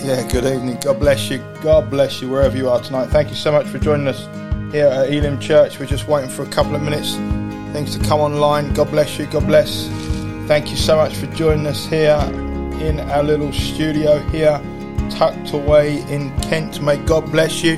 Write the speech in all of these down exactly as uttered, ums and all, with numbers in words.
Yeah, good evening. God bless you. God bless you wherever you are tonight. Thank you so much for joining us here at Elim Church. We're just waiting for a couple of minutes, things to come online. God bless you. God bless. Thank you so much for joining us here in our little studio here, tucked away in Kent. May God bless you.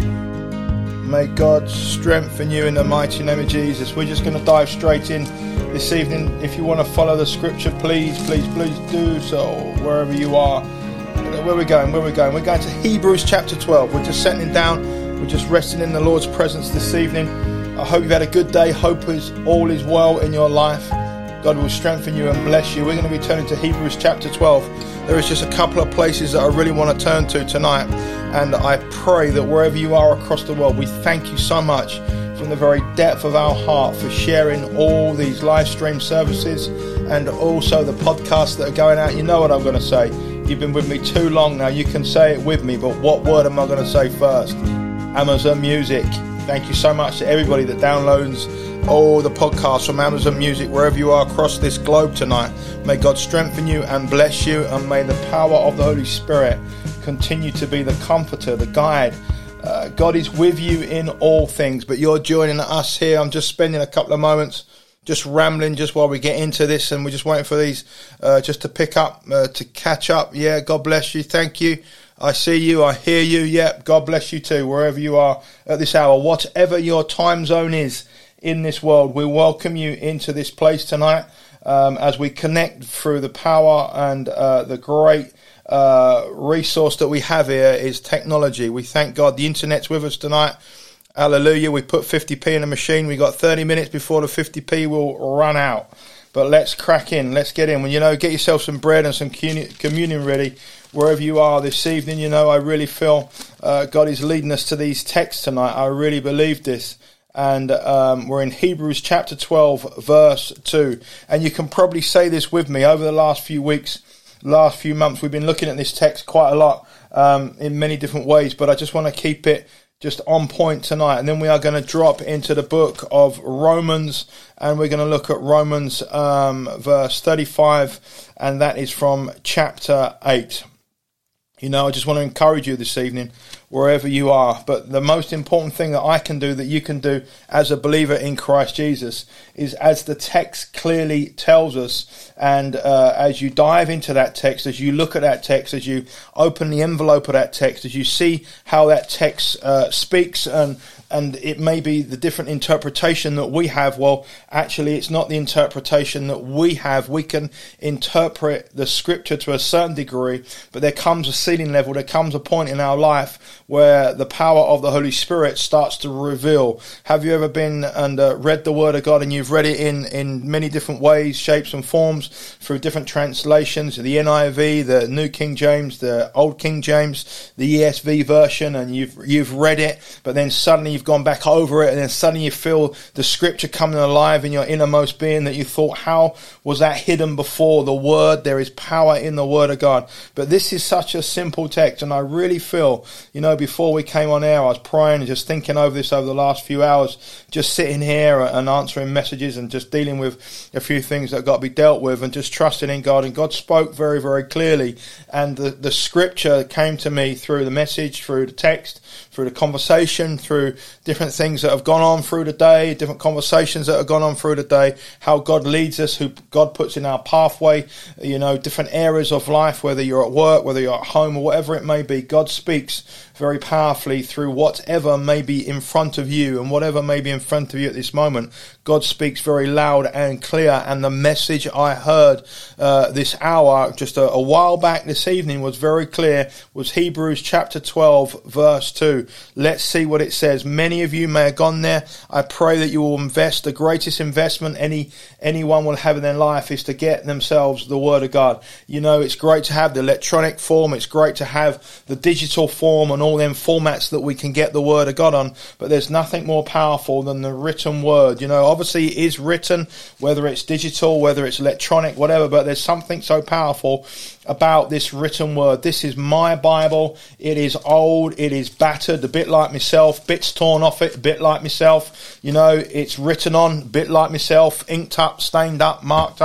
May God strengthen you in the mighty name of Jesus. We're just going to dive straight in this evening. If you want to follow the scripture, please, please, please do so wherever you are. Where we're going, where we're going. We're going to Hebrews chapter twelve. We're just settling down. We're just resting in the Lord's presence this evening. I hope you've had a good day. Hope is all is well in your life. God will strengthen you and bless you. We're going to be turning to Hebrews chapter twelve. There is just a couple of places that I really want to turn to tonight. And I pray that wherever you are across the world, we thank you so much from the very depth of our heart for sharing all these live stream services and also the podcasts that are going out. You know what I'm going to say. You've been with me too long now. You can say it with me, but what word am I going to say first? Amazon Music. Thank you so much to everybody that downloads all the podcasts from Amazon Music, wherever you are across this globe tonight. May God strengthen you and bless you, and may the power of the Holy Spirit continue to be the comforter, the guide. Uh, God is with you in all things, but you're joining us here. I'm just spending a couple of moments just rambling just while we get into this, and we're just waiting for these uh, just to pick up, uh, to catch up. Yeah, God bless you. Thank you. I see you. I hear you. Yep, God bless you too, wherever you are at this hour. Whatever your time zone is in this world, we welcome you into this place tonight um, as we connect through the power and uh, the great uh, resource that we have here is technology. We thank God the internet's with us tonight. Hallelujah. We put fifty p in the machine. We got thirty minutes before the fifty p will run out. But let's crack in. Let's get in. Well, you know, get yourself some bread and some communion ready wherever you are this evening. You know, I really feel uh, God is leading us to these texts tonight. I really believe this. And um, we're in Hebrews chapter twelve, verse two. And you can probably say this with me. Over the last few weeks, last few months, we've been looking at this text quite a lot um, in many different ways. But I just want to keep it just on point tonight, and then we are going to drop into the book of Romans, and we're going to look at Romans um, verse thirty-five, and that is from chapter eight. You know, I just want to encourage you this evening, wherever you are. But the most important thing that I can do, that you can do as a believer in Christ Jesus, is as the text clearly tells us, and uh, as you dive into that text, as you look at that text, as you open the envelope of that text, as you see how that text uh, speaks, and and it may be the different interpretation that we have. Well, actually, it's not the interpretation that we have. We can interpret the scripture to a certain degree, but there comes a ceiling level, there comes a point in our life where the power of the Holy Spirit starts to reveal. Have you ever been and uh, read the Word of God, and you've read it in, in many different ways, shapes and forms, through different translations, the N I V, the New King James, the Old King James, the E S V version, and you've you've read it, but then suddenly you've gone back over it, and then suddenly you feel the scripture coming alive in your innermost being that you thought, how was that hidden before? The Word, there is power in the Word of God. But this is such a simple text, and I really feel, you know, before we came on air, I was praying and just thinking over this over the last few hours, just sitting here and answering messages and just dealing with a few things that got to be dealt with, and just trusting in God. And God spoke very, very clearly, and the, the scripture came to me through the message, through the text, through the conversation, through different things that have gone on through the day, different conversations that have gone on through the day, how God leads us, who God puts in our pathway, you know, different areas of life, whether you're at work, whether you're at home, or whatever it may be. God speaks very powerfully through whatever may be in front of you, and whatever may be in front of you at this moment. God speaks very loud and clear, and the message I heard uh, this hour, just a, a while back this evening, was very clear, was Hebrews chapter twelve, verse two. Let's see what it says. Many of you may have gone there. I pray that you will invest. The greatest investment any anyone will have in their life is to get themselves the Word of God. You know, it's great to have the electronic form. It's great to have the digital form and all them formats that we can get the Word of God on. But there's nothing more powerful than the written Word. You know, obviously it is written, whether it's digital, whether it's electronic, whatever, but there's something so powerful about this written Word. This is my Bible. It is old. It is battered, a bit like myself, bits torn off it, a bit like myself. You know, it's written on, a bit like myself, inked up, stained up, marked up,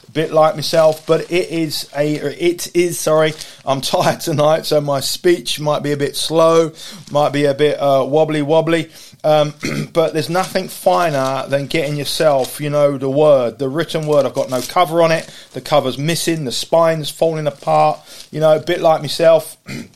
bit like myself, but it is a, it is, sorry, I'm tired tonight, so my speech might be a bit slow, might be a bit uh, wobbly wobbly, um, but there's nothing finer than getting yourself, you know, the word, the written word. I've got no cover on it, the cover's missing, the spine's falling apart, you know, a bit like myself.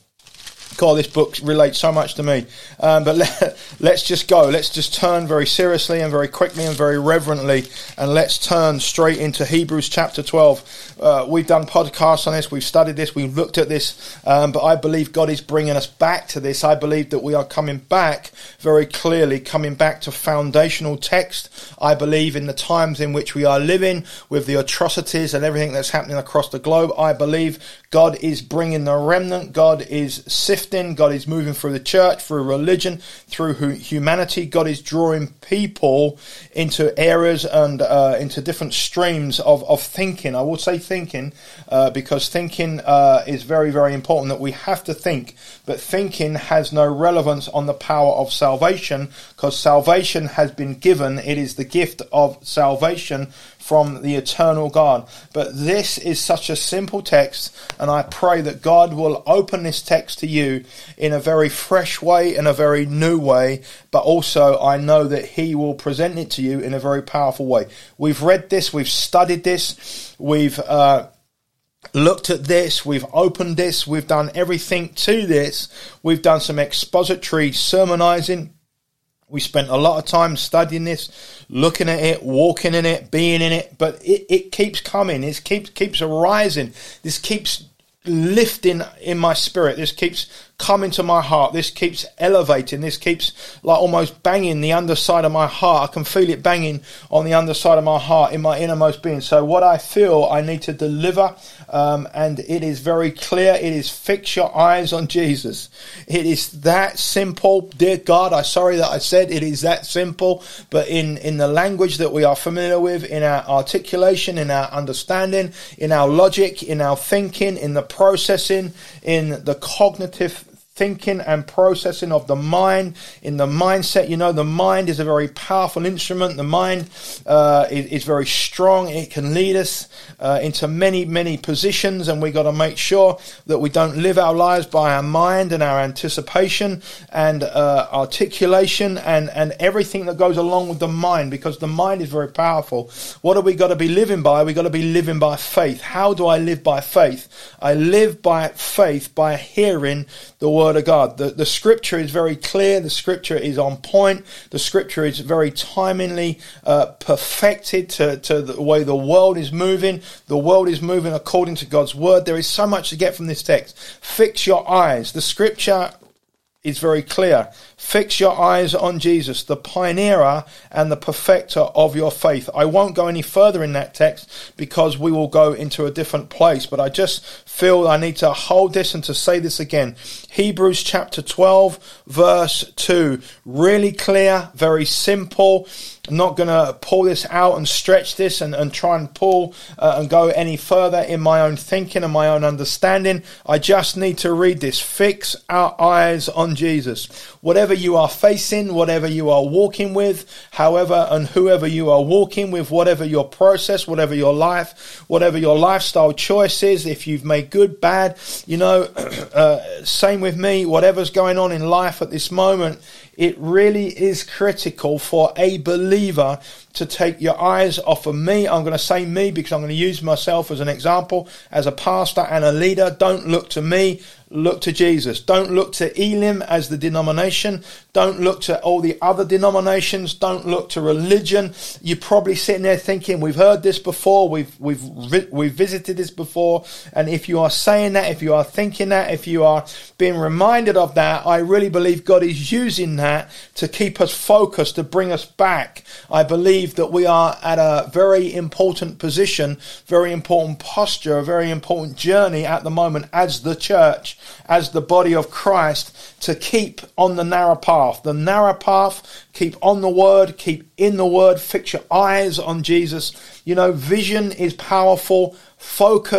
God, this book relates so much to me. Um, but let, let's just go. Let's just turn very seriously and very quickly and very reverently, and let's turn straight into Hebrews chapter twelve. Uh, we've done podcasts on this. We've studied this. We've looked at this. Um, but I believe God is bringing us back to this. I believe that we are coming back very clearly, coming back to foundational text. I believe in the times in which we are living with the atrocities and everything that's happening across the globe. I believe God is bringing the remnant. God is sifting. God is moving through the church, through religion, through humanity. God is drawing people into areas and uh, into different streams of, of thinking. I will say thinking uh, because thinking uh, is very, very important, that we have to think. But thinking has no relevance on the power of salvation, because salvation has been given. It is the gift of salvation from the eternal God. But this is such a simple text, and I pray that God will open this text to you in a very fresh way, in a very new way, but also I know that he will present it to you in a very powerful way. We've read this, we've studied this, we've uh, looked at this, we've opened this, we've done everything to this, we've done some expository sermonizing. We spent a lot of time studying this, looking at it, walking in it, being in it, but it, it keeps coming. It keeps keeps arising. This keeps lifting in my spirit. This keeps coming to my heart. This keeps elevating. This keeps like almost banging the underside of my heart. I can feel it banging on the underside of my heart, in my innermost being. So what I feel I need to deliver, um, and it is very clear. It is fix your eyes on Jesus. It is that simple. Dear God, I'm sorry that I said it is that simple, but in, in the language that we are familiar with, in our articulation, in our understanding, in our logic, in our thinking, in the processing, in the cognitive thinking and processing of the mind, in the mindset. You know, the mind is a very powerful instrument. The mind uh, is, is very strong. It can lead us uh, into many, many positions, and we got to make sure that we don't live our lives by our mind and our anticipation and uh, articulation and, and everything that goes along with the mind, because the mind is very powerful. What have we got to be living by? We got to be living by faith. How do I live by faith? I live by faith by hearing the word of God. The, the scripture is very clear. The scripture is on point. The scripture is very timely, uh, perfected to, to the way the world is moving. The world is moving according to God's word. There is so much to get from this text. Fix your eyes. The scripture is very clear. Fix your eyes on Jesus, the pioneerer and the perfecter of your faith. I won't go any further in that text because we will go into a different place, but I just feel I need to hold this and to say this again. Hebrews chapter twelve, verse two. Really clear, very simple. I'm not going to pull this out and stretch this and, and try and pull uh, and go any further in my own thinking and my own understanding. I just need to read this. Fix our eyes on Jesus. Whatever you are facing, whatever you are walking with, however and whoever you are walking with, whatever your process, whatever your life, whatever your lifestyle choices, if you've made good, bad, you know, uh, same with me, whatever's going on in life at this moment, it really is critical for a believer to take your eyes off of me. I'm going to say me because I'm going to use myself as an example, as a pastor and a leader. Don't look to me. Look to Jesus. Don't look to Elim as the denomination. Don't look to all the other denominations. Don't look to religion. You're probably sitting there thinking, we've heard this before. We've, we've, we've visited this before. And if you are saying that, if you are thinking that, if you are being reminded of that, I really believe God is using that to keep us focused, to bring us back. I believe that we are at a very important position, very important posture, a very important journey at the moment as the church, as the body of Christ, to keep on the narrow path. The narrow path, keep on the word, keep in the word, fix your eyes on Jesus. You know, vision is powerful. Focus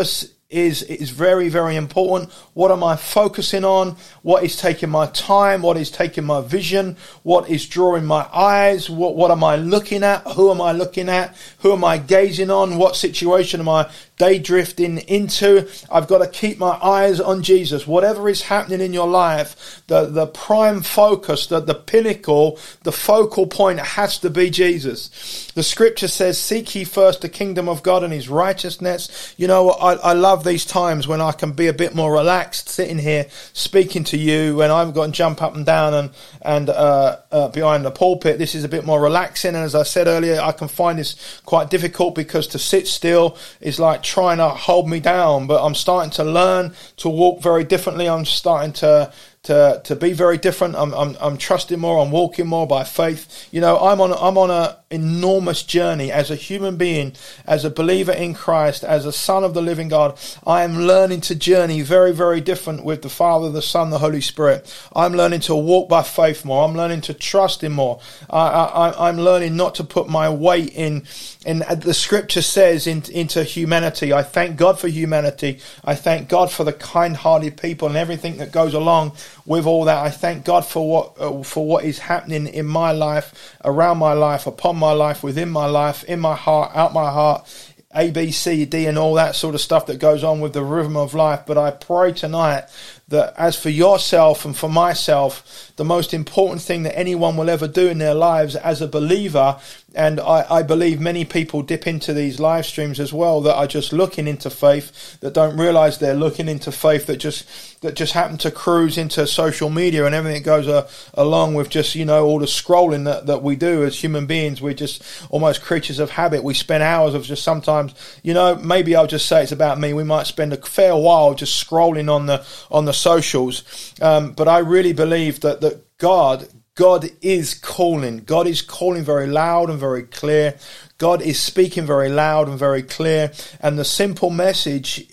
is is very, very important. What am I focusing on? What is taking my time? What is taking my vision? What is drawing my eyes? What what am I looking at? Who am I looking at? Who am I gazing on? What situation am I day drifting into? I've got to keep my eyes on Jesus. Whatever is happening in your life, the, the prime focus, the, the pinnacle, the focal point has to be Jesus. The scripture says, seek ye first the kingdom of God and his righteousness. You know, I, I love these times when I can be a bit more relaxed sitting here speaking to you, when I've got to jump up and down and, and uh, uh, behind the pulpit. This is a bit more relaxing. And as I said earlier, I can find this quite difficult because to sit still is like trying to hold me down, but I'm starting to learn to walk very differently. I'm starting to to to be very different. I'm I'm I'm trusting more. I'm walking more by faith. You know, I'm on I'm on a enormous journey as a human being, as a believer in Christ, as a son of the living God. I am learning to journey very, very different with the Father, the Son, the Holy Spirit. I'm learning to walk by faith more. I'm learning to trust him more. I, I, I'm learning not to put my weight in, in the scripture says, in, into humanity. I thank God for humanity. I thank God for the kind-hearted people and everything that goes along with all that. I thank God for what uh, for what is happening in my life, around my life, upon my life, within my life, in my heart, out my heart, A, B, C, D, and all that sort of stuff that goes on with the rhythm of life. But I pray tonight that as for yourself and for myself, the most important thing that anyone will ever do in their lives as a believer, and I, I believe many people dip into these live streams as well that are just looking into faith, that don't realize they're looking into faith, that just that just happen to cruise into social media and everything that goes uh, along with just, you know, all the scrolling that, that we do as human beings. We're just almost creatures of habit. We spend hours of just sometimes, you know, maybe I'll just say it's about me. We might spend a fair while just scrolling on the on the socials, um, but I really believe that that God God is calling. God is calling very loud and very clear. God is speaking very loud and very clear. And the simple message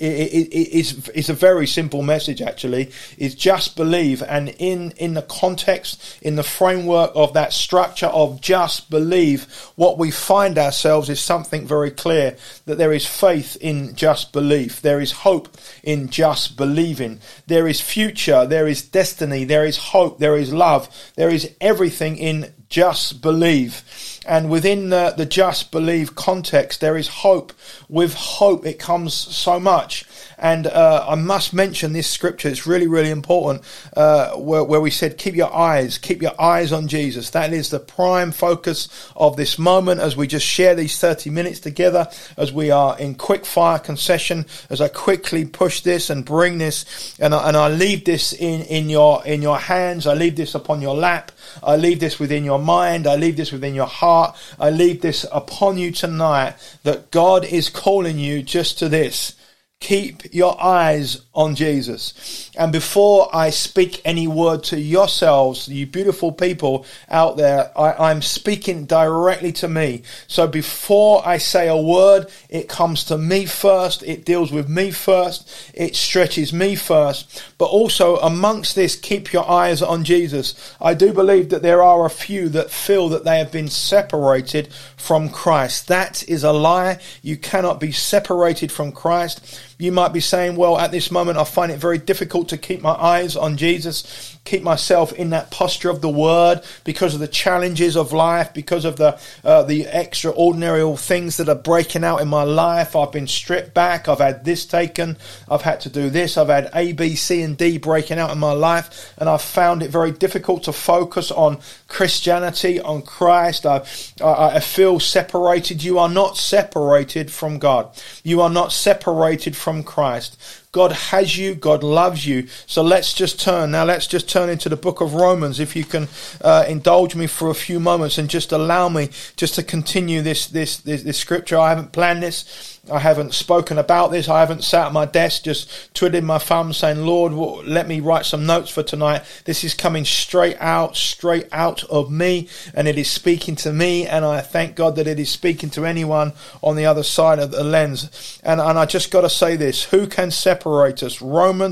is, is a very simple message, actually, is just believe. And in, in the context, in the framework of that structure of just believe, what we find ourselves is something very clear, that there is faith in just belief. There is hope in just believing. There is future. There is destiny. There is hope. There is love. There is everything in just believe. And within the, the just believe context, there is hope. With hope, it comes so much. And uh, I must mention this scripture. It's really, really important, uh, where, where we said, keep your eyes, keep your eyes on Jesus. That is the prime focus of this moment as we just share these thirty minutes together, as we are in quick fire concession, as I quickly push this and bring this, and I, and I leave this in, in your in your hands. I leave this upon your lap. I leave this within your mind. I leave this within your heart. I leave this upon you tonight, that God is calling you just to this. Keep your eyes on Jesus. And before I speak any word to yourselves, you beautiful people out there, I, I'm speaking directly to me. So before I say a word, it comes to me first. It deals with me first. It stretches me first. But also amongst this, keep your eyes on Jesus. I do believe that there are a few that feel that they have been separated from Christ. That is a lie. You cannot be separated from Christ. You might be saying, well, at this moment, I find it very difficult to keep my eyes on Jesus, keep myself in that posture of the word because of the challenges of life, because of the uh, the extraordinary things that are breaking out in my life. I've been stripped back. I've had this taken. I've had to do this. I've had A, B, C, and D breaking out in my life. And I've found it very difficult to focus on Christianity, on Christ. I, I, I feel separated. You are not separated from God. You are not separated from Christ. God has you. God loves you. So let's just turn. Now let's just turn into the book of Romans. If you can uh, indulge me for a few moments and just allow me just to continue this, this, this, this scripture. I haven't planned this. I haven't spoken about this. I haven't sat at my desk just twiddling my thumbs saying, Lord, well, let me write some notes for tonight. This is coming straight out, straight out of me, and it is speaking to me, and I thank God that it is speaking to anyone on the other side of the lens. And, and I just got to say this, who can separate us? Romans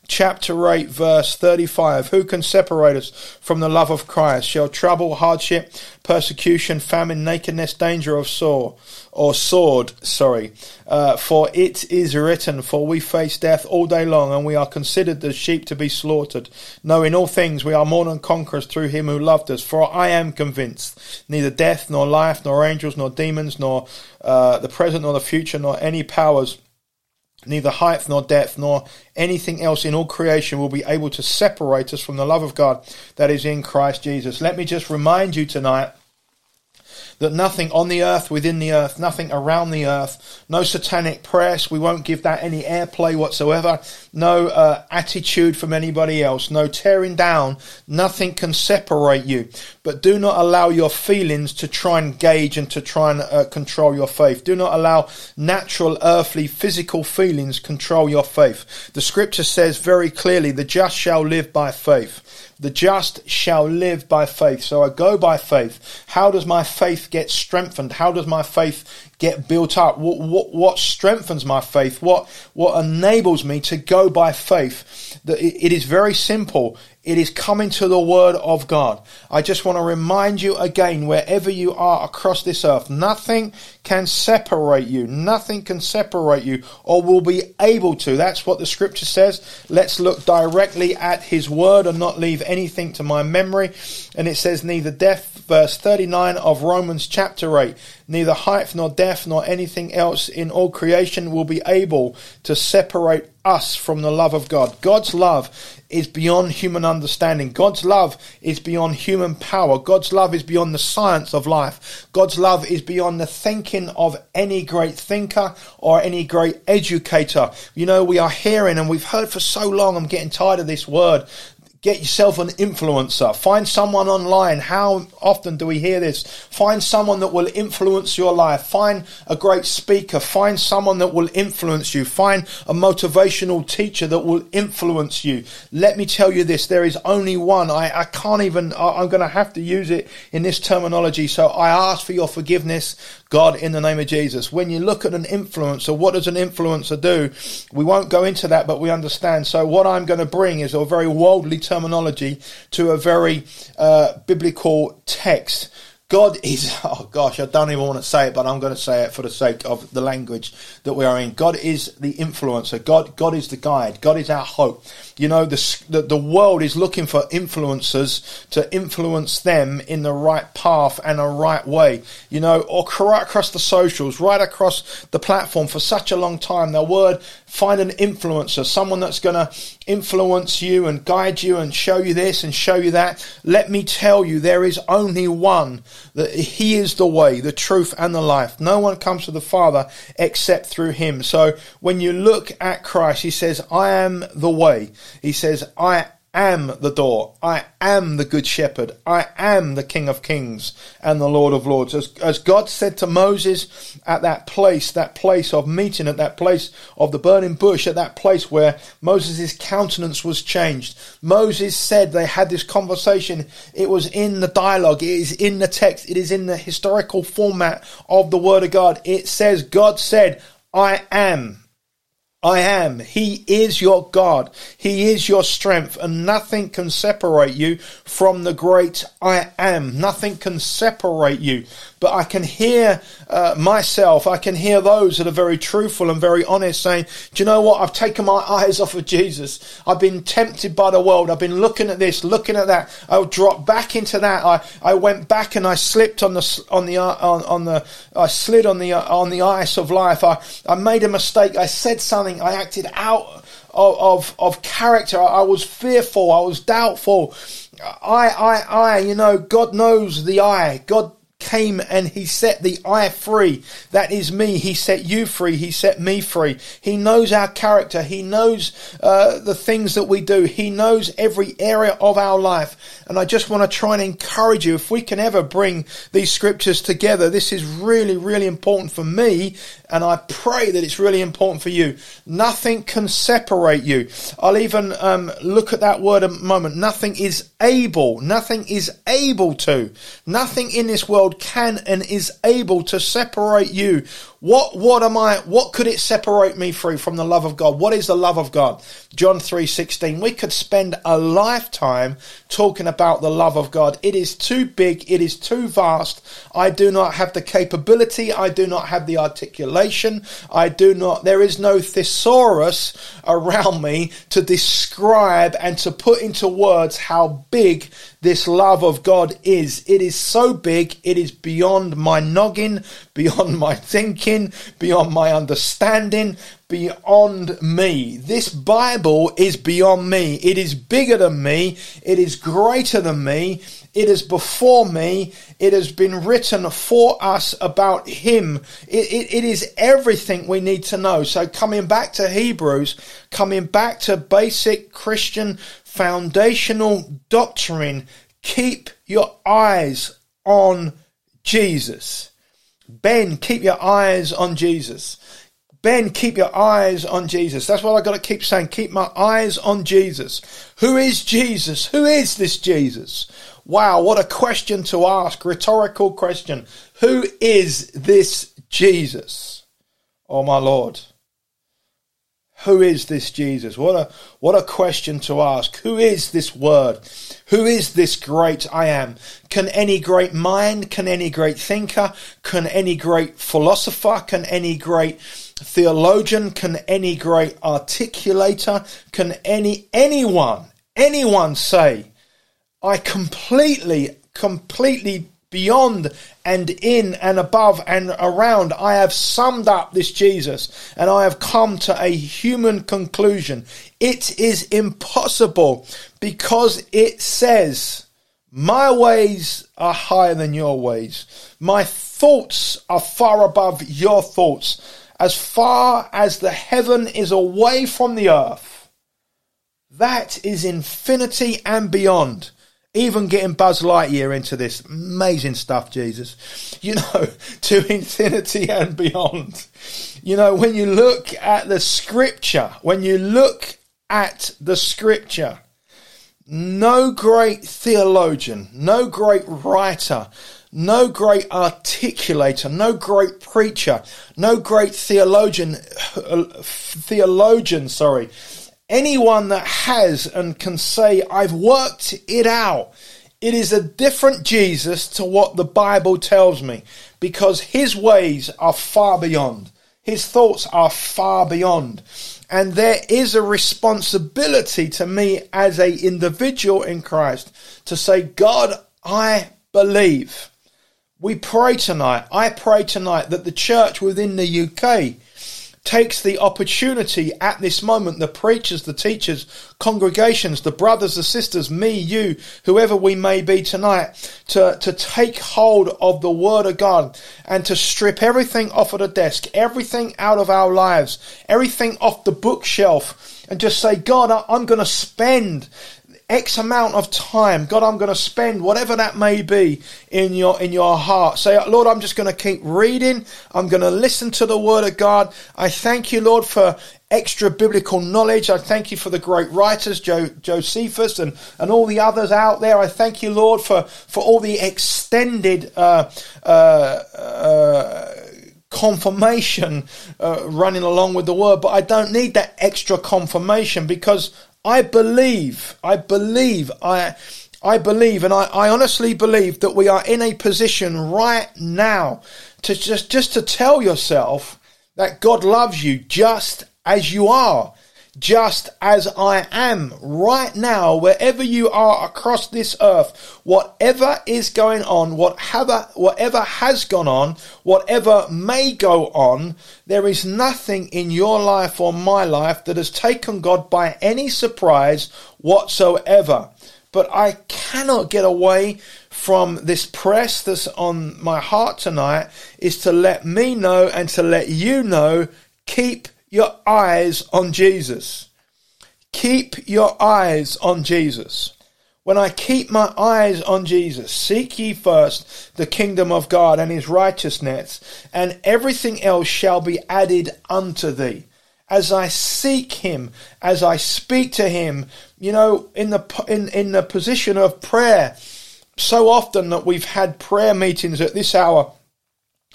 chapter eight, verse thirty-five. Who can separate us from the love of Christ? Shall trouble, hardship, persecution, famine, nakedness, danger of sore, or sword, sorry. Uh, for it is written, for we face death all day long, and we are considered as sheep to be slaughtered. No, in all things we are more than conquerors through him who loved us. For I am convinced, neither death, nor life, nor angels, nor demons, nor uh, the present, nor the future, nor any powers, neither height nor depth, nor anything else in all creation will be able to separate us from the love of God that is in Christ Jesus. Let me just remind you tonight that nothing on the earth, within the earth, nothing around the earth, no satanic press, we won't give that any airplay whatsoever, no uh, attitude from anybody else, no tearing down, nothing can separate you. But do not allow your feelings to try and gauge and to try and uh, control your faith. Do not allow natural, earthly, physical feelings control your faith. The scripture says very clearly, the just shall live by faith. The just shall live by faith. So I go by faith. How does my faith get strengthened? How does my faith get built up? What, what, what strengthens my faith? What, what enables me to go by faith? That it is very simple. It is coming to the word of God. I just want to remind you again, wherever you are across this earth, nothing can separate you. Nothing can separate you, or will be able to. That's what the scripture says. Let's look directly at his word and not leave anything to my memory. And it says, neither death, verse thirty-nine of Romans chapter eight, neither height nor depth nor anything else in all creation will be able to separate us from the love of God. God's love is beyond human understanding. God's love is beyond human power. God's love is beyond the science of life. God's love is beyond the thinking of any great thinker or any great educator. You know, we are hearing, and we've heard for so long, I'm getting tired of this word, get yourself an influencer. Find someone online. How often do we hear this? Find someone that will influence your life. Find a great speaker. Find someone that will influence you. Find a motivational teacher that will influence you. Let me tell you this. There is only one. I, I can't even, I, I'm going to have to use it in this terminology. So I ask for your forgiveness, God, in the name of Jesus. When you look at an influencer, what does an influencer do? We won't go into that, but we understand. So what I'm going to bring is a very worldly terminology to a very uh, biblical text. God is, oh gosh, I don't even want to say it, but I'm going to say it for the sake of the language that we are in. God is the influencer. God, God is the guide. God is our hope. You know, the, the, the world is looking for influencers to influence them in the right path and a right way. You know, or right across the socials, right across the platform for such a long time. The word, find an influencer, someone that's going to influence you and guide you and show you this and show you that. Let me tell you, there is only one. That he is the way, the truth, and the life. No one comes to the Father except through him. So when you look at Christ, he says, I am the way. He says, I am the door. I am the good shepherd. I am the King of kings and the Lord of lords. As, as God said to Moses at that place, that place of meeting, at that place of the burning bush, at that place where Moses' countenance was changed. Moses said, they had this conversation. It was in the dialogue. It is in the text. It is in the historical format of the word of God. It says, God said, I am. I am. He is your God. He is your strength, and nothing can separate you from the great I am. Nothing can separate you. But I can hear uh, myself, I can hear those that are very truthful and very honest saying, do you know what? I've taken my eyes off of Jesus. I've been tempted by the world. I've been looking at this, looking at that. I dropped back into that. I, I went back and I slipped on the on the on, on the I slid on the on the ice of life. I I made a mistake. I said something. I acted out of of, of character. I, I was fearful. I was doubtful. I I I. You know, God knows the I. God came and he set the I free. That is me. He set you free. He set me free. He knows our character. He knows uh, the things that we do. He knows every area of our life. And I just want to try and encourage you, if we can ever bring these scriptures together, this is really, really important for me. And I pray that it's really important for you. Nothing can separate you. I'll even um, look at that word a moment. Nothing is able. Nothing is able to. Nothing in this world can and is able to separate you What, what am I, what could it separate me through from the love of God? What is the love of God? John three sixteen. We could spend a lifetime talking about the love of God. It is too big. It is too vast. I do not have the capability. I do not have the articulation. I do not, there is no thesaurus around me to describe and to put into words how big this love of God is. It is so big. It is beyond my noggin, beyond my thinking, beyond my understanding, beyond me. This Bible is beyond me. It is bigger than me. It is greater than me. It is before me. It has been written for us about him. It, it, it is everything we need to know. So coming back to Hebrews, coming back to basic Christian foundational doctrine, keep your eyes on Jesus. Ben, keep your eyes on Jesus. Ben, keep your eyes on Jesus. That's what I've got to keep saying. Keep my eyes on Jesus. Who is Jesus? Who is this Jesus? Wow, what a question to ask. Rhetorical question. Who is this Jesus? Oh, my Lord. Who is this Jesus? What a what a question to ask. Who is this word? Who is this great I am? Can any great mind, can any great thinker, can any great philosopher, can any great theologian, can any great articulator, can any anyone, anyone say, I completely, completely beyond and in and above and around, I have summed up this Jesus and I have come to a human conclusion. It is impossible because it says, my ways are higher than your ways. My thoughts are far above your thoughts. As far as the heaven is away from the earth, that is infinity and beyond. Even getting Buzz Lightyear into this amazing stuff, Jesus, you know, to infinity and beyond. You know, when you look at the scripture, when you look at the scripture, no great theologian, no great writer, no great articulator, no great preacher, no great theologian, theologian, sorry, anyone that has and can say, I've worked it out. It is a different Jesus to what the Bible tells me, because his ways are far beyond. His thoughts are far beyond. And there is a responsibility to me as an individual in Christ to say, God, I believe. We pray tonight. I pray tonight that the church within the U K takes the opportunity at this moment, the preachers, the teachers, congregations, the brothers, the sisters, me, you, whoever we may be tonight, to, to take hold of the word of God and to strip everything off of the desk, everything out of our lives, everything off the bookshelf, and just say, God, I'm going to spend X amount of time. God, I'm going to spend whatever that may be in your in your heart. Say, Lord, I'm just going to keep reading. I'm going to listen to the word of God. I thank you, Lord, for extra biblical knowledge. I thank you for the great writers, jo- Josephus and, and all the others out there. I thank you, Lord, for, for all the extended uh, uh, uh, confirmation uh, running along with the word. But I don't need that extra confirmation, because I believe, I believe, I I believe, and I, I honestly believe that we are in a position right now to just, just to tell yourself that God loves you just as you are, just as I am right now, wherever you are across this earth, whatever is going on, whatever, whatever has gone on, whatever may go on, there is nothing in your life or my life that has taken God by any surprise whatsoever. But I cannot get away from this press that's on my heart tonight, is to let me know and to let you know, keep your eyes on Jesus. Keep your eyes on Jesus. When I keep my eyes on Jesus, seek ye first the kingdom of God and his righteousness, and everything else shall be added unto thee. As I seek him, as I speak to him, you know, in the in, in the position of prayer, so often that we've had prayer meetings at this hour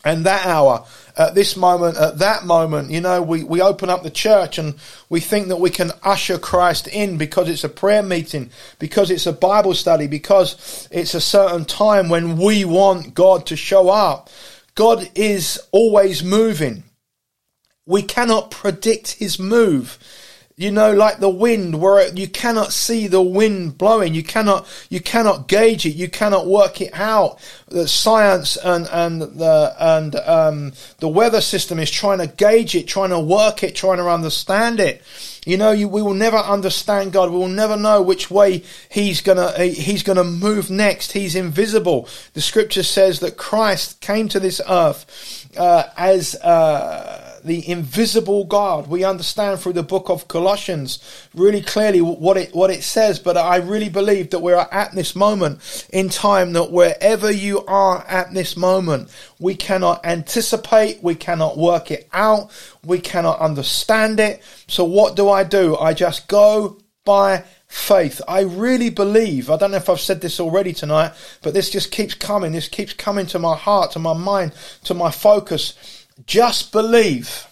and that hour, at this moment, at that moment, you know, we, we open up the church and we think that we can usher Christ in because it's a prayer meeting, because it's a Bible study, because it's a certain time when we want God to show up. God is always moving. We cannot predict his move. You know, like the wind, where you cannot see the wind blowing. You cannot, you cannot gauge it. You cannot work it out. The science and, and the, and, um, the weather system is trying to gauge it, trying to work it, trying to understand it. You know, you, we will never understand God. We will never know which way he's gonna, he's gonna move next. He's invisible. The scripture says that Christ came to this earth, uh, as, uh, the invisible God. We understand through the book of Colossians really clearly what it what it says, but I really believe that we are at this moment in time, that wherever you are at this moment, we cannot anticipate, we cannot work it out, we cannot understand it. So what do I do? I just go by faith. I really believe, I don't know if I've said this already tonight, but this just keeps coming. This keeps coming to my heart, to my mind, to my focus. Just believe.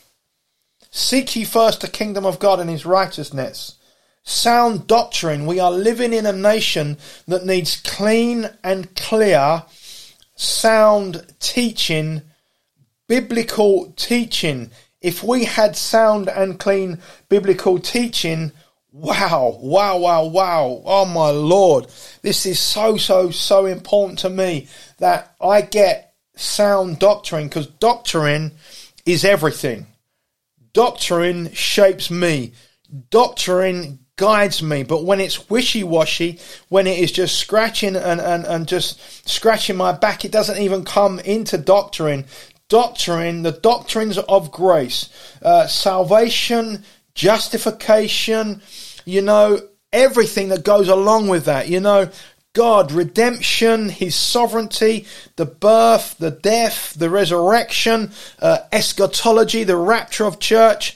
Seek ye first the kingdom of God and his righteousness. Sound doctrine. We are living in a nation that needs clean and clear, sound teaching, biblical teaching. If we had sound and clean biblical teaching, wow, wow, wow, wow. Oh my Lord. This is so, so, so important to me that I get sound doctrine, because doctrine is everything. Doctrine shapes me. Doctrine guides me. But when it's wishy-washy, when it is just scratching and, and, and just scratching my back, it doesn't even come into doctrine. Doctrine, the doctrines of grace, uh, salvation, justification, you know, everything that goes along with that, you know, God, redemption, his sovereignty, the birth, the death, the resurrection, uh, eschatology, the rapture of church,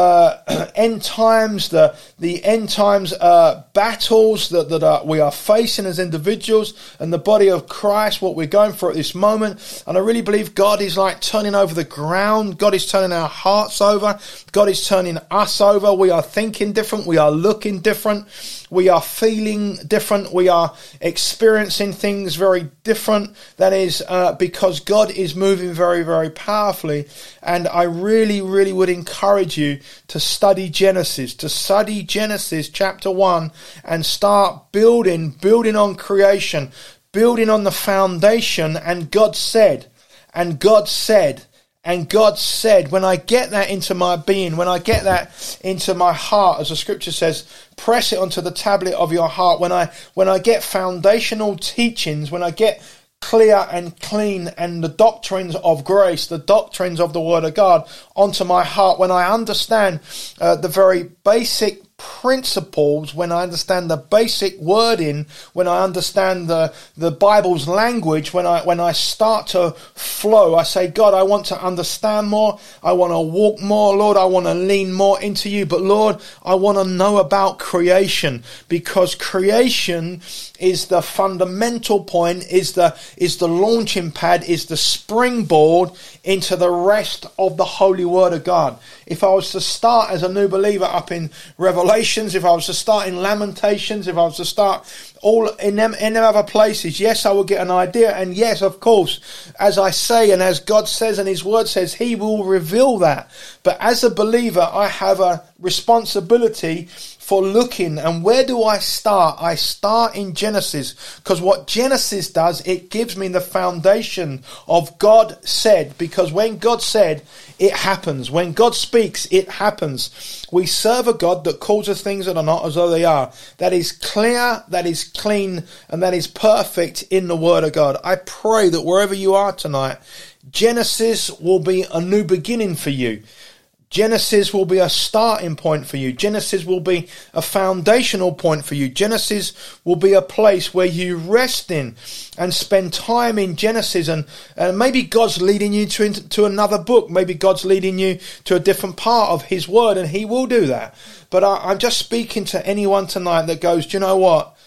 uh, end times, the the end times uh, battles that, that are, we are facing as individuals and the body of Christ, what we're going for at this moment. And I really believe God is like turning over the ground. God is turning our hearts over. God is turning us over. We are thinking different. We are looking different. We are feeling different. We are experiencing things very different. That is uh, because God is moving very, very powerfully. And I really, really would encourage you to study Genesis, to study Genesis chapter one and start building, building on creation, building on the foundation. And God said, and God said, and God said, when I get that into my being, when I get that into my heart, as the scripture says, press it onto the tablet of your heart. When I, when I get foundational teachings, when I get clear and clean and the doctrines of grace, the doctrines of the word of God onto my heart, when I understand uh, the very basic principles, when I understand the basic wording, when I understand the the Bible's language, when I when I start to flow, I say, God, I want to understand more, I want to walk more, Lord, I want to lean more into you, but Lord, I want to know about creation, because creation is the fundamental point, is the is the launching pad, is the springboard into the rest of the holy word of God. If I was to start as a new believer up in Revelations, if I was to start in Lamentations, if I was to start all in them, in them other places, yes, I will get an idea. And yes, of course, as I say, and as God says and his word says, he will reveal that. But as a believer, I have a responsibility for looking. And where do I start? I start in Genesis, because what Genesis does, it gives me the foundation of God said, because when God said, it happens. When God speaks, it happens. We serve a God that causes things that are not as though they are. That is clear, that is clean, and that is perfect in the word of God. I pray that wherever you are tonight, Genesis will be a new beginning for you. Genesis will be a starting point for you. Genesis will be a foundational point for you. Genesis will be a place where you rest in and spend time in Genesis. And, and maybe God's leading you to, to another book. Maybe God's leading you to a different part of his word, and he will do that. But I, I'm just speaking to anyone tonight that goes, do you know what?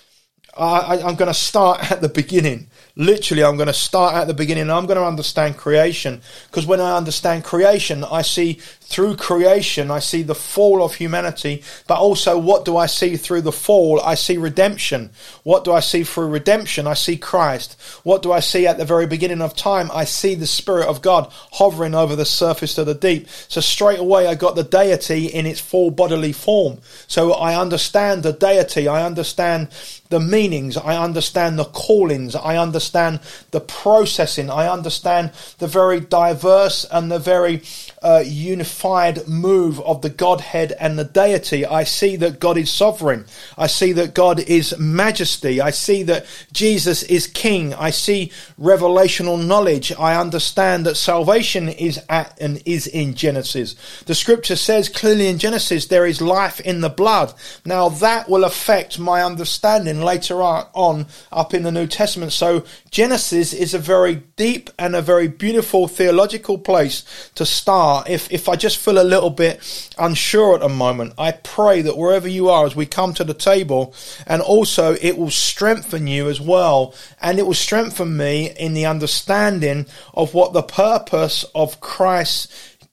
I, I, I'm going to start at the beginning. Literally, I'm going to start at the beginning. I'm going to understand creation, because when I understand creation, I see through creation, I see the fall of humanity, but also what do I see through the fall? I see redemption. What do I see through redemption? I see Christ. What do I see at the very beginning of time? I see the Spirit of God hovering over the surface of the deep. So straight away, I got the deity in its full bodily form. So I understand the deity. I understand the meanings. I understand the callings. I understand the processing. I understand the very diverse and the very uh, unified move of the Godhead and the deity. I see that God is sovereign. I see that God is majesty. I see that Jesus is king. I see revelational knowledge. I understand that salvation is at and is in Genesis. The scripture says clearly in Genesis there is life in the blood. Now that will affect my understanding later on up in the New Testament. So Genesis is a very deep and a very beautiful theological place to start. If if I just feel a little bit unsure at the moment, I pray that wherever you are as we come to the table, and also it will strengthen you as well, and it will strengthen me in the understanding of what the purpose of Christ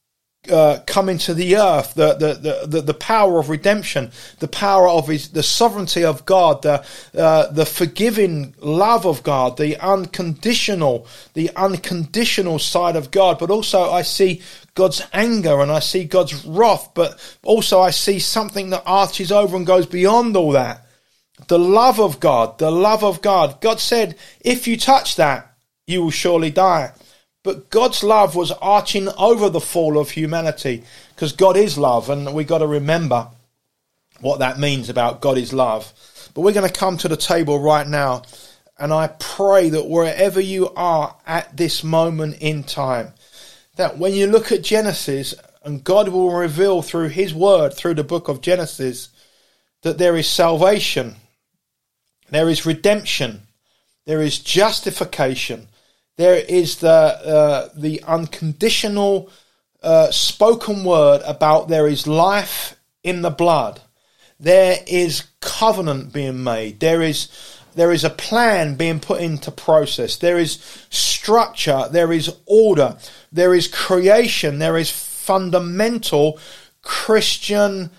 Uh, coming to the earth, the, the the the power of redemption, the power of his, the sovereignty of God, the uh, the forgiving love of God, the unconditional, the unconditional side of God. But also I see God's anger and I see God's wrath, but also I see something that arches over and goes beyond all that. The love of God, the love of God. God said, if you touch that, you will surely die. But God's love was arching over the fall of humanity, because God is love, and we got to remember what that means about God is love. But we're going to come to the table right now, and I pray that wherever you are at this moment in time, that when you look at Genesis, and God will reveal through his word, through the book of Genesis, that there is salvation, there is redemption, there is justification, there is the uh, the unconditional uh, spoken word about there is life in the blood. There is covenant being made. There is there is a plan being put into process. There is structure. There is order. There is creation. There is fundamental Christian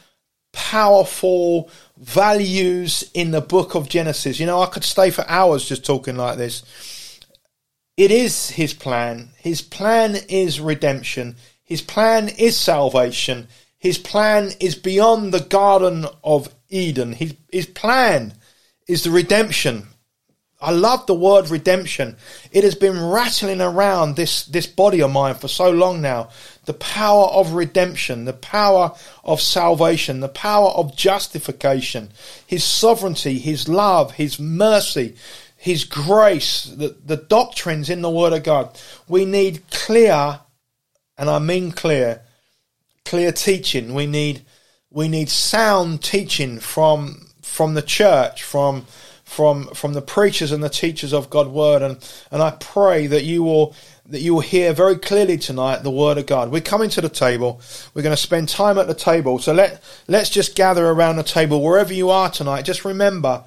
powerful values in the book of Genesis. You know, I could stay for hours just talking like this. It is his plan. His plan is redemption. His plan is salvation. His plan is beyond the Garden of Eden. His, his plan is the redemption. I love the word redemption. It has been rattling around this, this body of mine for so long now. The power of redemption, the power of salvation, the power of justification, his sovereignty, his love, his mercy, his grace, the, the doctrines in the Word of God. We need clear, and I mean clear, clear teaching. We need we need sound teaching from from the church, from from from the preachers and the teachers of God's Word. And, and I pray that you will that you will hear very clearly tonight the Word of God. We're coming to the table. We're going to spend time at the table. So let let's just gather around the table wherever you are tonight. Just remember,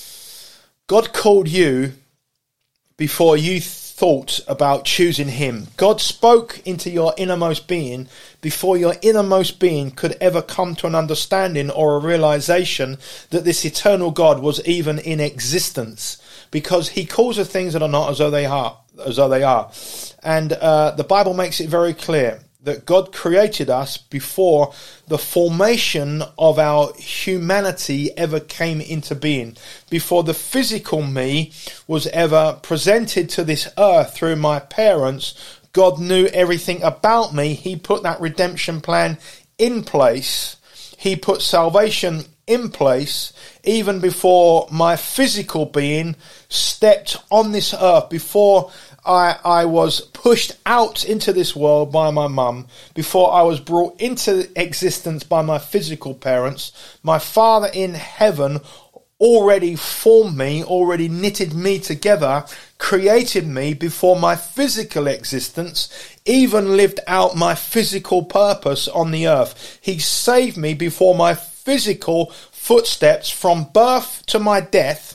God called you before you thought about choosing him. God spoke into your innermost being before your innermost being could ever come to an understanding or a realization that this eternal God was even in existence, because he calls the things that are not as though they are, as though they are. And uh, the Bible makes it very clear that God created us before the formation of our humanity ever came into being. Before the physical me was ever presented to this earth through my parents, God knew everything about me. He put that redemption plan in place. He put salvation in place even before my physical being stepped on this earth, before I, I was pushed out into this world by my mum, before I was brought into existence by my physical parents. My Father in heaven already formed me, already knitted me together, created me before my physical existence even lived out my physical purpose on the earth. He saved me before my physical footsteps from birth to my death.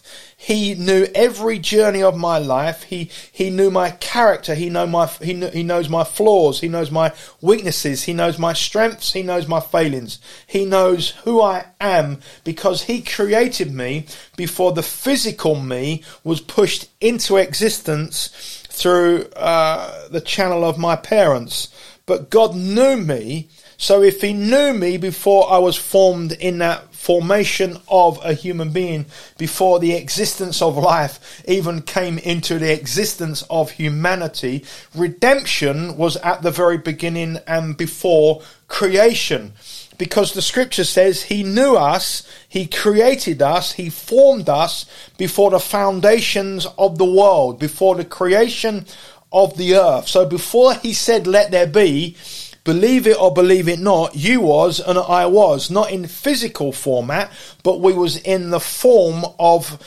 He knew every journey of my life. He he knew my character. He know my he kn- he knows my flaws. He knows my weaknesses. He knows my strengths. He knows my failings. He knows who I am because he created me before the physical me was pushed into existence through uh, the channel of my parents. But God knew me. So if he knew me before I was formed in that formation of a human being, before the existence of life even came into the existence of humanity, redemption was at the very beginning and before creation. Because the scripture says he knew us, he created us, he formed us before the foundations of the world, before the creation of the earth. So before he said, let there be, believe it or believe it not, you was and I was, not in physical format, but we was in the form of,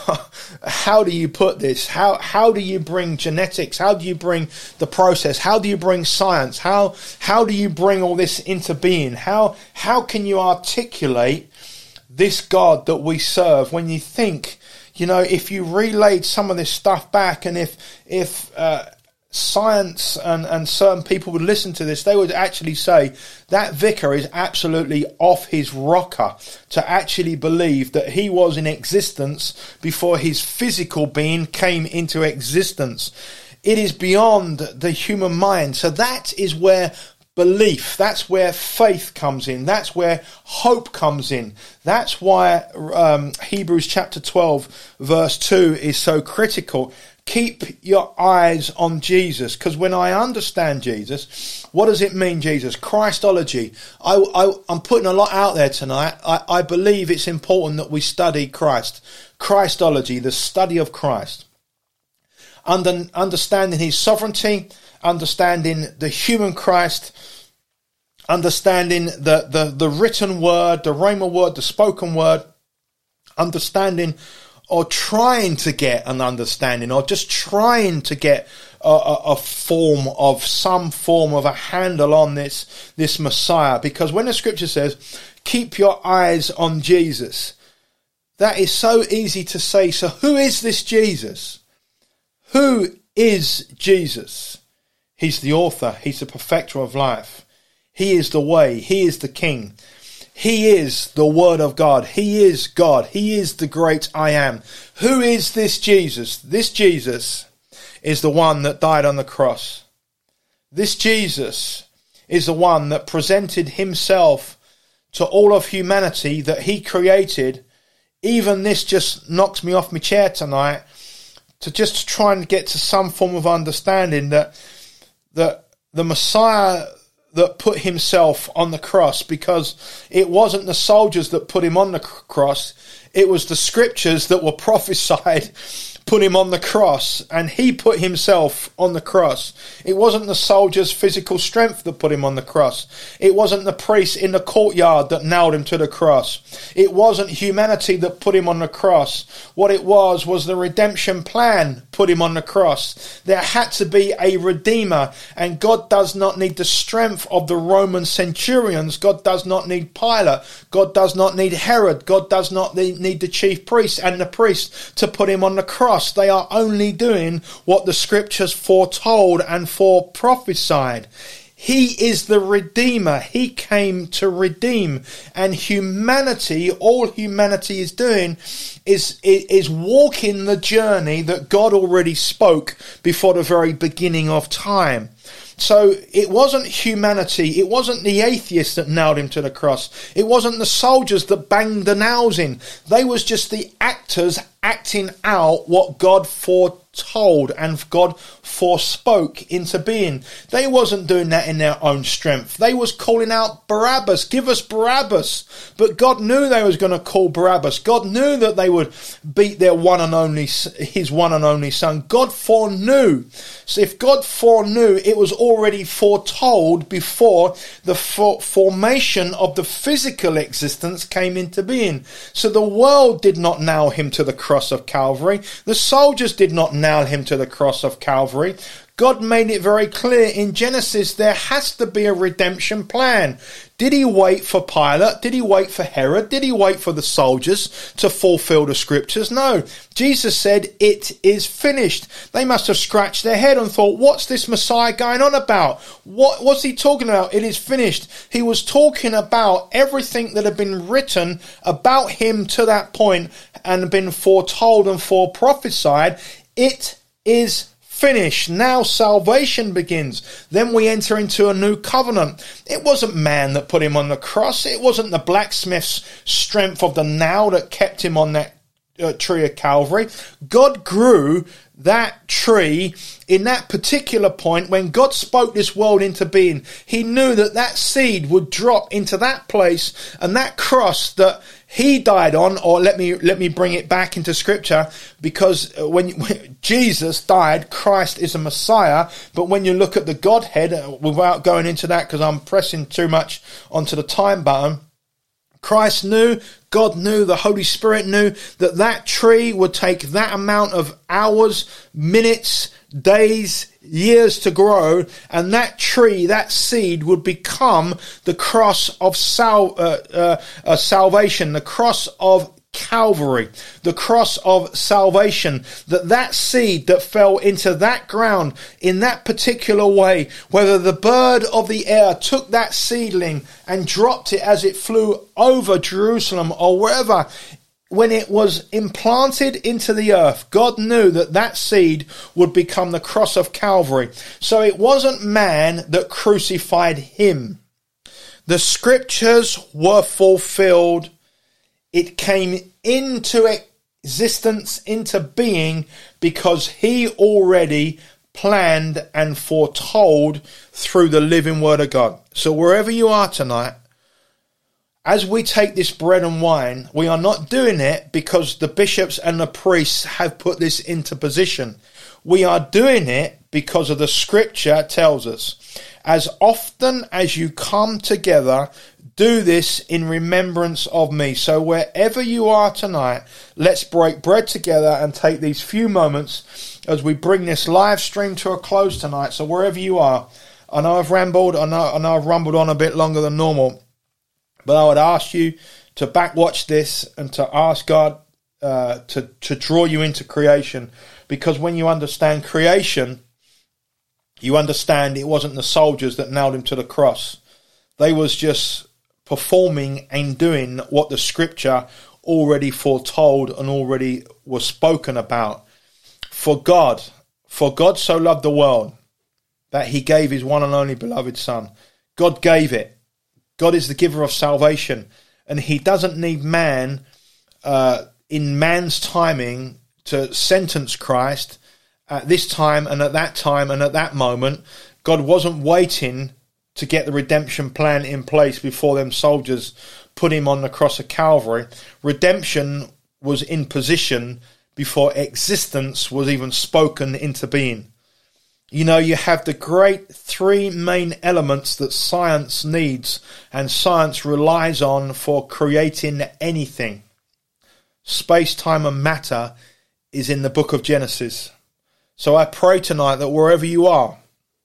how do you put this? How how do you bring genetics? How do you bring the process? How do you bring science? How how do you bring all this into being? How how can you articulate this God that we serve when you think, you know, if you relayed some of this stuff back, and if if uh, science and, and certain people would listen to this, they would actually say that vicar is absolutely off his rocker to actually believe that he was in existence before his physical being came into existence. It is beyond the human mind. So that is where belief, that's where faith comes in, that's where hope comes in. That's why um, Hebrews chapter twelve verse two is so critical. Keep your eyes on Jesus, because when I understand Jesus, what does it mean, Jesus? Christology. I, I, I'm putting a lot out there tonight. I, I believe it's important that we study Christ. Christology, the study of Christ. Under, understanding his sovereignty, understanding the human Christ, understanding the, the, the written word, the rhema word, the spoken word, understanding or trying to get an understanding, or just trying to get a, a, a form of some form of a handle on this, this Messiah. Because when the scripture says, keep your eyes on Jesus, that is so easy to say. So who is this Jesus? Who is Jesus? He's the author. He's the perfecter of life. He is the way. He is the King. He is the Word of God. He is God. He is the great I am. Who is this Jesus? This Jesus is the one that died on the cross. This Jesus is the one that presented himself to all of humanity that he created. Even this just knocks me off my chair tonight, to just try and get to some form of understanding that, that the Messiah that put himself on the cross, because it wasn't the soldiers that put him on the cross, it was the scriptures that were prophesied put him on the cross, and he put himself on the cross. It wasn't the soldier's physical strength that put him on the cross. It wasn't the priest in the courtyard that nailed him to the cross. It wasn't humanity that put him on the cross. What it was was the redemption plan put him on the cross. There had to be a redeemer, and God does not need the strength of the Roman centurions. God does not need Pilate. God does not need Herod. God does not need the chief priest and the priest to put him on the cross. They are only doing what the scriptures foretold and fore prophesied. He is the Redeemer. He came to redeem. And humanity, all humanity is doing is, is walking the journey that God already spoke before the very beginning of time. So it wasn't humanity, it wasn't the atheists that nailed him to the cross, it wasn't the soldiers that banged the nails in. They was just the actors acting out what God foretold and God forespoke into being. They wasn't doing that in their own strength. They was calling out Barabbas, give us Barabbas. But God knew they was going to call Barabbas. God knew that they would beat their one and only, his one and only son. God foreknew. So if God foreknew, it was already foretold before the for- formation of the physical existence came into being. So the world did not nail him to the cross of Calvary. The soldiers did not nail him to the cross of Calvary. God made it very clear in Genesis there has to be a redemption plan. Did he wait for Pilate? Did he wait for Herod? Did he wait for the soldiers to fulfill the scriptures? No. Jesus said, it is finished. They must have scratched their head and thought, what's this Messiah going on about? What was he talking about? It is finished. He was talking about everything that had been written about him to that point and been foretold and foreprophesied. It is finished. Now salvation begins. Then we enter into a new covenant. It wasn't man that put him on the cross. It wasn't the blacksmith's strength of the nail that kept him on that uh, tree of Calvary. God grew that tree in that particular point when God spoke this world into being. He knew that that seed would drop into that place, and that cross that he died on, or let me let me bring it back into scripture, because when, when Jesus died, Christ is a Messiah. But when you look at the Godhead, without going into that because I'm pressing too much onto the time button, Christ knew, God knew, the Holy Spirit knew that that tree would take that amount of hours, minutes, days, years to grow, and that tree, that seed would become the cross of sal- uh, uh, uh, salvation, the cross of Calvary, the cross of salvation. That that seed that fell into that ground in that particular way, whether the bird of the air took that seedling and dropped it as it flew over Jerusalem or wherever, when it was implanted into the earth, God knew that that seed would become the cross of Calvary. So it wasn't man that crucified him. The scriptures were fulfilled. It came into existence, into being, because he already planned and foretold through the living word of God. So wherever you are tonight, as we take this bread and wine, we are not doing it because the bishops and the priests have put this into position. We are doing it because of the scripture tells us. As often as you come together, do this in remembrance of me. So wherever you are tonight, let's break bread together and take these few moments as we bring this live stream to a close tonight. So wherever you are, I know I've rambled, I know, I know I've rumbled on a bit longer than normal, but I would ask you to back watch this and to ask God uh, to, to draw you into creation. Because when you understand creation, you understand it wasn't the soldiers that nailed him to the cross. They was just performing and doing what the scripture already foretold and already was spoken about. For God, for God so loved the world that he gave his one and only beloved son. God gave it. God is the giver of salvation, and he doesn't need man uh, in man's timing to sentence Christ at this time and at that time and at that moment. God wasn't waiting to get the redemption plan in place before them soldiers put him on the cross of Calvary. Redemption was in position before existence was even spoken into being. You know, you have the great three main elements that science needs and science relies on for creating anything. Space, time and matter is in the book of Genesis. So I pray tonight that wherever you are,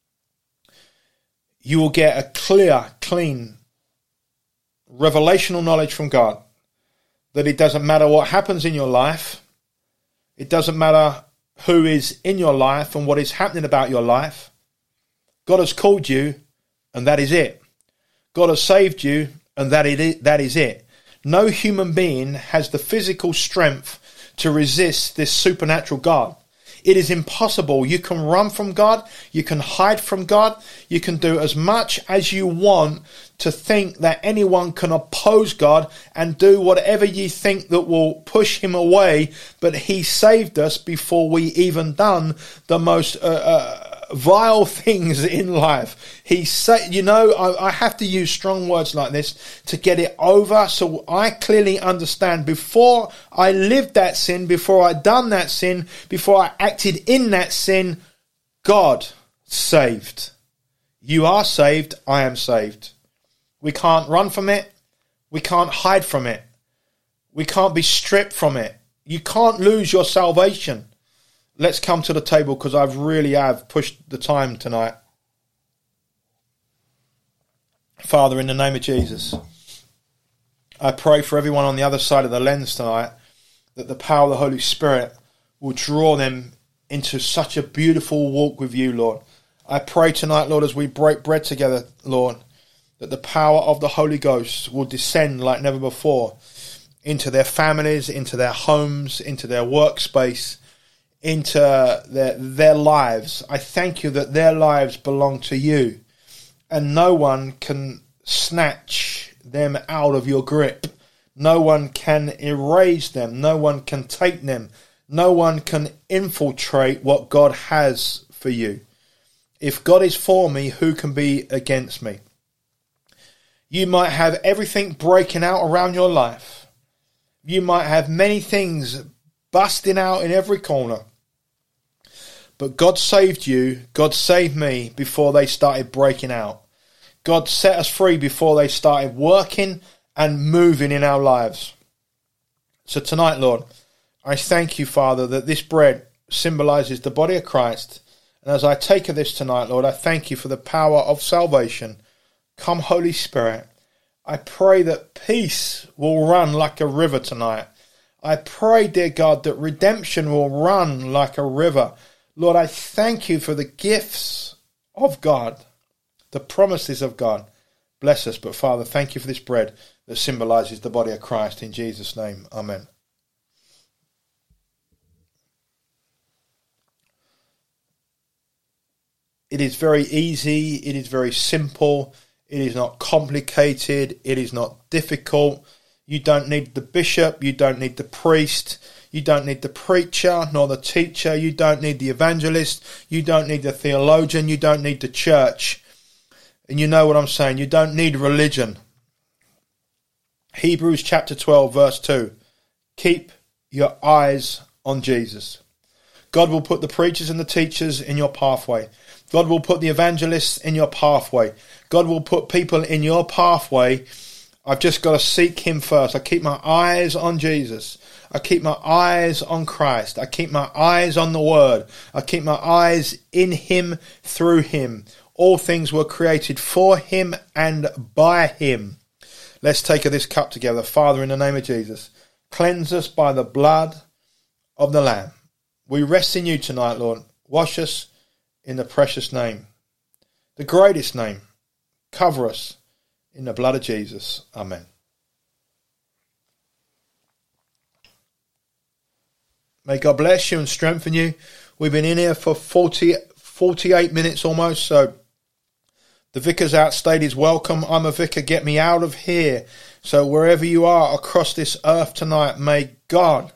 you will get a clear, clean, revelational knowledge from God. That it doesn't matter what happens in your life. It doesn't matter who is in your life and what is happening about your life. God has called you, and that is it. God has saved you, and that it that is it. No human being has the physical strength to resist this supernatural God. It is impossible. You can run from God. You can hide from God. You can do as much as you want to think that anyone can oppose God and do whatever you think that will push him away. But he saved us before we even done the most uh, uh, vile things in life. He said, you know, I, I have to use strong words like this to get it over. So I clearly understand before I lived that sin, before I done that sin, before I acted in that sin, God saved. You are saved. I am saved. We can't run from it. We can't hide from it. We can't be stripped from it. You can't lose your salvation. let's come to the table because I really have pushed the time tonight. Father, in the name of Jesus, I pray for everyone on the other side of the lens tonight that the power of the Holy Spirit will draw them into such a beautiful walk with you, Lord. I pray tonight, Lord, as we break bread together, Lord, that the power of the Holy Ghost will descend like never before into their families, into their homes, into their workspace, into their, their lives. I thank you that their lives belong to you and no one can snatch them out of your grip. No one can erase them. No one can take them. No one can infiltrate what God has for you. If God is for me, who can be against me? You might have everything breaking out around your life. You might have many things busting out in every corner. But God saved you, God saved me before they started breaking out. God set us free before they started working and moving in our lives. So tonight, Lord, I thank you, Father, that this bread symbolizes the body of Christ. And as I take of this tonight, Lord, I thank you for the power of salvation. Come, Holy Spirit. I pray that peace will run like a river tonight. I pray, dear God, that redemption will run like a river. Lord, I thank you for the gifts of God, the promises of God. Bless us. But Father, thank you for this bread that symbolizes the body of Christ. In Jesus' name, amen. It is very easy. It is very simple. It is not complicated. It is not difficult. You don't need the bishop. You don't need the priest. You don't need the preacher nor the teacher. You don't need the evangelist. You don't need the theologian. You don't need the church. And you know what I'm saying. You don't need religion. Hebrews chapter twelve verse two. Keep your eyes on Jesus. God will put the preachers and the teachers in your pathway. God will put the evangelists in your pathway. God will put people in your pathway. I've just got to seek him first. I keep my eyes on Jesus. I keep my eyes on Christ. I keep my eyes on the Word. I keep my eyes in him, through him. All things were created for him and by him. Let's take of this cup together. Father, in the name of Jesus, cleanse us by the blood of the Lamb. We rest in you tonight, Lord. Wash us in the precious name, the greatest name. Cover us in the blood of Jesus. Amen. May God bless you and strengthen you. We've been in here for forty, forty-eight minutes almost, so the vicar's outstayed his welcome. I'm a vicar. Get me out of here. So wherever you are across this earth tonight, may God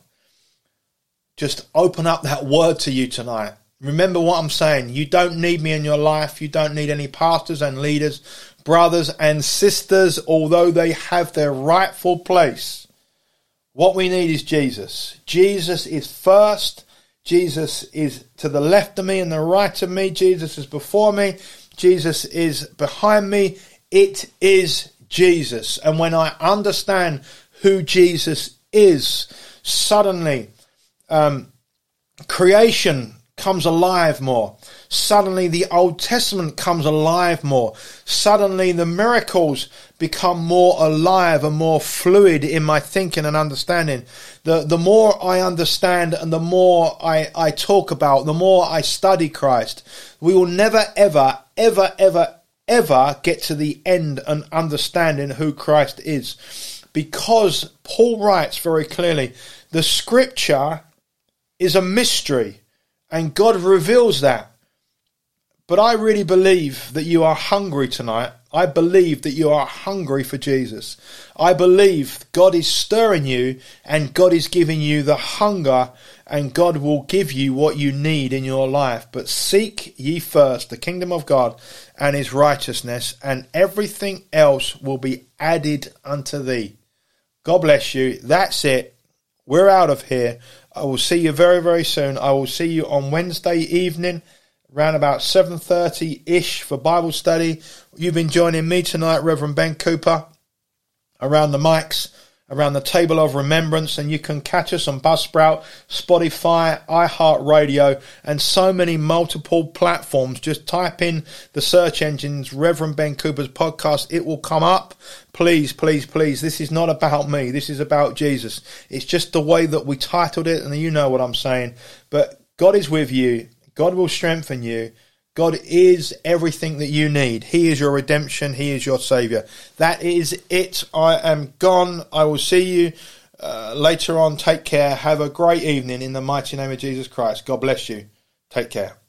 just open up that word to you tonight. Remember what I'm saying. You don't need me in your life. You don't need any pastors and leaders, brothers and sisters, although they have their rightful place. What we need is Jesus. Jesus is first. Jesus is to the left of me and the right of me. Jesus is before me. Jesus is behind me. It is Jesus. And when I understand who Jesus is, suddenly um, creation comes alive more. Suddenly the Old Testament comes alive more. Suddenly the miracles become more alive and more fluid in my thinking and understanding. The the more I understand and the more I, I talk about, the more I study Christ, we will never, ever, ever, ever, ever get to the end and understanding who Christ is. Because Paul writes very clearly, the scripture is a mystery. And God reveals that. But I really believe that you are hungry tonight. I believe that you are hungry for Jesus. I believe God is stirring you and God is giving you the hunger and God will give you what you need in your life. But seek ye first the kingdom of God and his righteousness, and everything else will be added unto thee. God bless you. That's it. We're out of here. I will see you very, very soon. I will see you on Wednesday evening, around about seven thirty-ish for Bible study. You've been joining me tonight, Reverend Ben Cooper, around the mics. around the table of remembrance, and you can catch us on Buzzsprout, Spotify, iHeartRadio, and so many multiple platforms. Just type in the search engines Reverend Ben Cooper's podcast. It will come up. Please, please, please. This is not about me. This is about Jesus. It's just the way that we titled it, and you know what I'm saying. But God is with you. God will strengthen you. God is everything that you need. He is your redemption. He is your Saviour. That is it. I am gone. I will see you uh, later on. Take care. Have a great evening in the mighty name of Jesus Christ. God bless you. Take care.